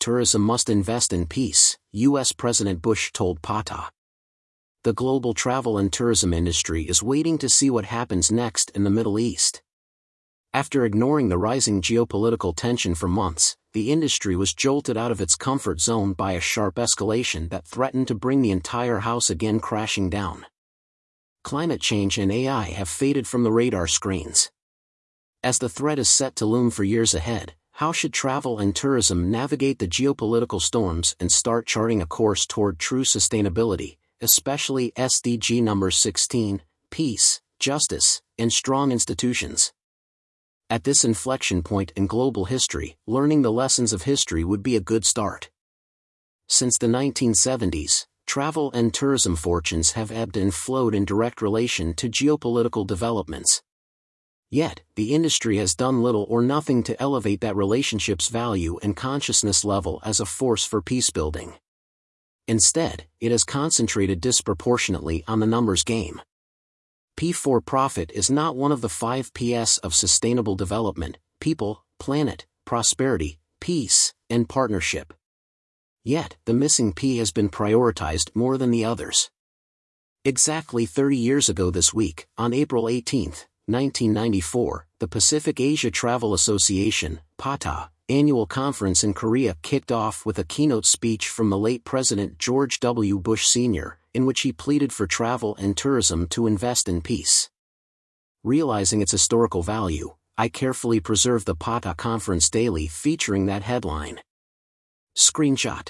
tourism must invest in peace, U.S. President Bush told PATA. The global travel and tourism industry is waiting to see what happens next in the Middle East. After ignoring the rising geopolitical tension for months, the industry was jolted out of its comfort zone by a sharp escalation that threatened to bring the entire house again crashing down. Climate change and AI have faded from the radar screens. As the threat is set to loom for years ahead, how should travel and tourism navigate the geopolitical storms and start charting a course toward true sustainability, especially SDG number 16, peace, justice, and strong institutions? At this inflection point in global history, learning the lessons of history would be a good start. Since the 1970s, travel and tourism fortunes have ebbed and flowed in direct relation to geopolitical developments. Yet, the industry has done little or nothing to elevate that relationship's value and consciousness level as a force for peacebuilding. Instead, it has concentrated disproportionately on the numbers game. P for profit is not one of the 5 Ps of sustainable development: people, planet, prosperity, peace, and partnership. Yet, the missing P has been prioritized more than the others. Exactly 30 years ago this week, on April 18, 1994, the Pacific Asia Travel Association, PATA, annual conference in Korea kicked off with a keynote speech from the late President George W. Bush Sr., in which he pleaded for travel and tourism to invest in peace. Realizing its historical value, I carefully preserved the PATA Conference Daily featuring that headline. Screenshot.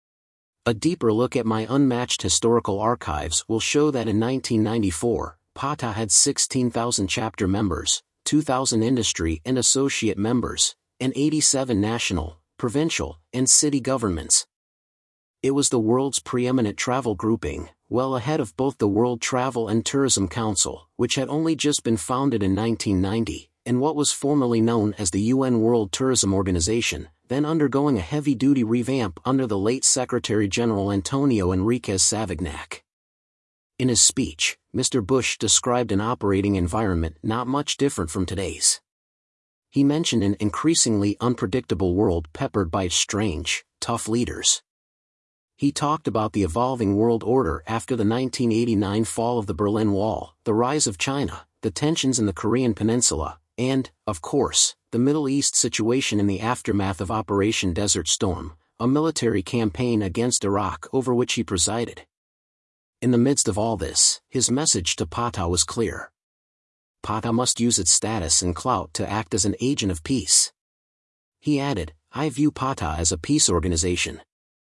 A deeper look at my unmatched historical archives will show that in 1994, PATA had 16,000 chapter members, 2,000 industry and associate members, and 87 national, provincial, and city governments. It was the world's preeminent travel grouping, well ahead of both the World Travel and Tourism Council, which had only just been founded in 1990, and what was formerly known as the UN World Tourism Organization, then undergoing a heavy-duty revamp under the late Secretary-General Antonio Enriquez Savignac. In his speech, Mr. Bush described an operating environment not much different from today's. He mentioned an increasingly unpredictable world peppered by strange, tough leaders. He talked about the evolving world order after the 1989 fall of the Berlin Wall, the rise of China, the tensions in the Korean Peninsula, and, of course, the Middle East situation in the aftermath of Operation Desert Storm, a military campaign against Iraq over which he presided. In the midst of all this, his message to PATA was clear. PATA must use its status and clout to act as an agent of peace. He added, "I view PATA as a peace organization.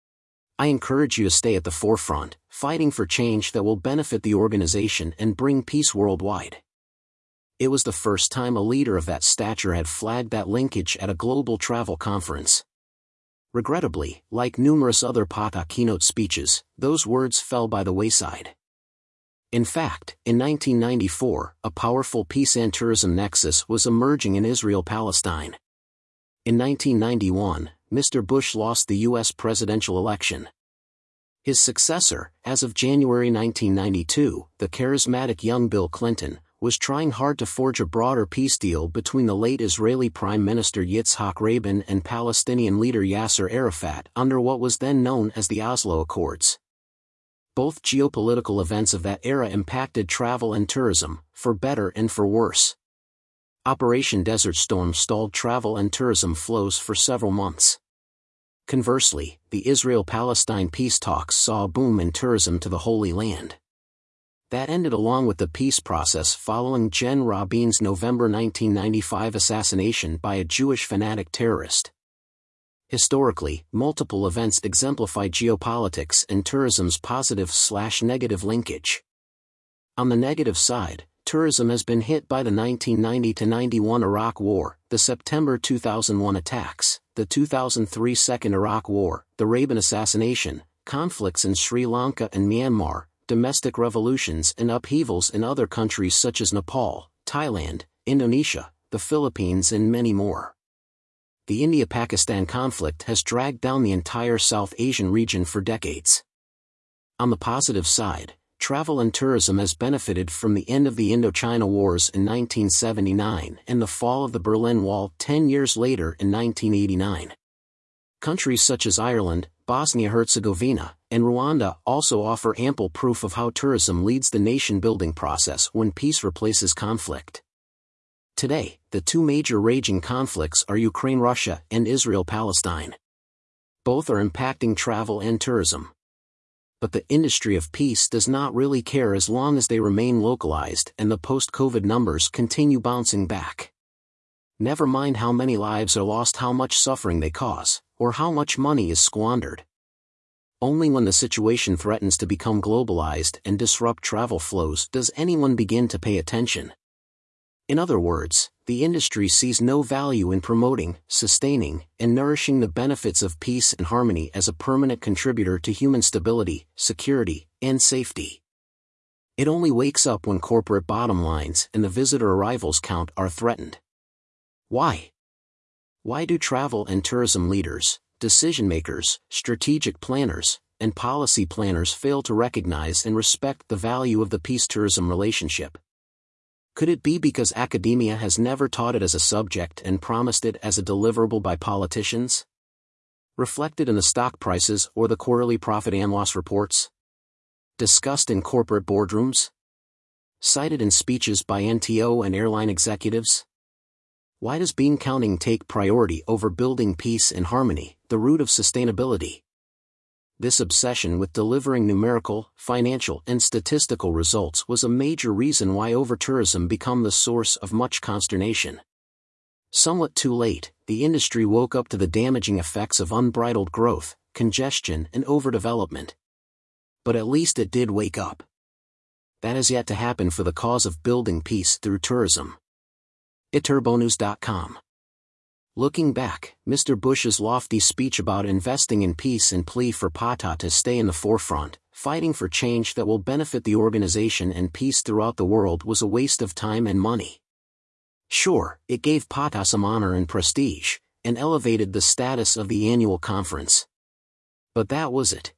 I encourage you to stay at the forefront, fighting for change that will benefit the organization and bring peace worldwide." It was the first time a leader of that stature had flagged that linkage at a global travel conference. Regrettably, like numerous other PATA keynote speeches, those words fell by the wayside. In fact, in 1994, a powerful peace and tourism nexus was emerging in Israel-Palestine. In 1991, Mr. Bush lost the U.S. presidential election. His successor, as of January 1992, the charismatic young Bill Clinton, was trying hard to forge a broader peace deal between the late Israeli Prime Minister Yitzhak Rabin and Palestinian leader Yasser Arafat under what was then known as the Oslo Accords. Both geopolitical events of that era impacted travel and tourism, for better and for worse. Operation Desert Storm stalled travel and tourism flows for several months. Conversely, the Israel-Palestine peace talks saw a boom in tourism to the Holy Land. That ended along with the peace process following Jen Rabin's November 1995 assassination by a Jewish fanatic terrorist. Historically, multiple events exemplify geopolitics and tourism's positive/negative linkage. On the negative side, tourism has been hit by the 1990-91 Iraq War, the September 2001 attacks, the 2003 Second Iraq War, the Rabin assassination, conflicts in Sri Lanka and Myanmar, domestic revolutions and upheavals in other countries such as Nepal, Thailand, Indonesia, the Philippines and many more. The India-Pakistan conflict has dragged down the entire South Asian region for decades. On the positive side, travel and tourism has benefited from the end of the Indochina Wars in 1979 and the fall of the Berlin Wall 10 years later in 1989. Countries such as Ireland, Bosnia-Herzegovina, and Rwanda also offer ample proof of how tourism leads the nation-building process when peace replaces conflict. Today, the two major raging conflicts are Ukraine-Russia and Israel-Palestine. Both are impacting travel and tourism. But the industry of peace does not really care as long as they remain localized and the post-COVID numbers continue bouncing back. Never mind how many lives are lost, how much suffering they cause, or how much money is squandered. Only when the situation threatens to become globalized and disrupt travel flows does anyone begin to pay attention. In other words, the industry sees no value in promoting, sustaining, and nourishing the benefits of peace and harmony as a permanent contributor to human stability, security, and safety. It only wakes up when corporate bottom lines and the visitor arrivals count are threatened. Why? Why do travel and tourism leaders, decision-makers, strategic planners, and policy planners fail to recognize and respect the value of the peace-tourism relationship? Could it be because academia has never taught it as a subject and promised it as a deliverable by politicians? Reflected in the stock prices or the quarterly profit and loss reports? Discussed in corporate boardrooms? Cited in speeches by NTO and airline executives? Why does bean counting take priority over building peace and harmony, the root of sustainability? This obsession with delivering numerical, financial, and statistical results was a major reason why over-tourism became the source of much consternation. Somewhat too late, the industry woke up to the damaging effects of unbridled growth, congestion, and overdevelopment. But at least it did wake up. That has yet to happen for the cause of building peace through tourism. iturbonews.com. Looking back, Mr. Bush's lofty speech about investing in peace and plea for PATA to stay in the forefront, fighting for change that will benefit the organization and peace throughout the world, was a waste of time and money. Sure, it gave PATA some honor and prestige, and elevated the status of the annual conference. But that was it.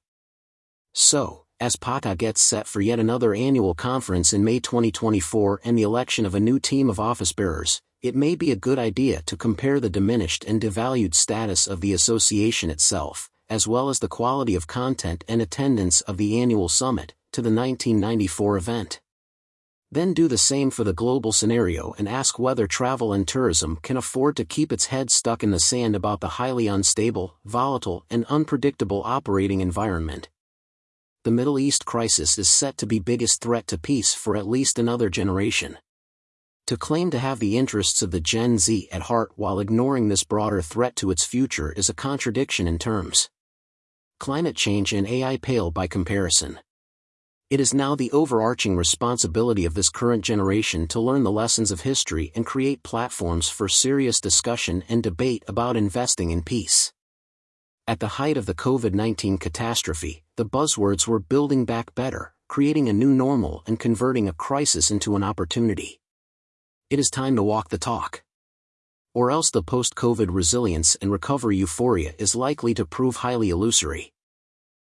So, as PATA gets set for yet another annual conference in May 2024 and the election of a new team of office bearers, it may be a good idea to compare the diminished and devalued status of the association itself, as well as the quality of content and attendance of the annual summit, to the 1994 event. Then do the same for the global scenario and ask whether travel and tourism can afford to keep its head stuck in the sand about the highly unstable, volatile, and unpredictable operating environment. The Middle East crisis is set to be the biggest threat to peace for at least another generation. To claim to have the interests of the Gen Z at heart while ignoring this broader threat to its future is a contradiction in terms. Climate change and AI pale by comparison. It is now the overarching responsibility of this current generation to learn the lessons of history and create platforms for serious discussion and debate about investing in peace. At the height of the COVID-19 catastrophe, the buzzwords were building back better, creating a new normal, and converting a crisis into an opportunity. It is time to walk the talk. Or else the post-COVID resilience and recovery euphoria is likely to prove highly illusory.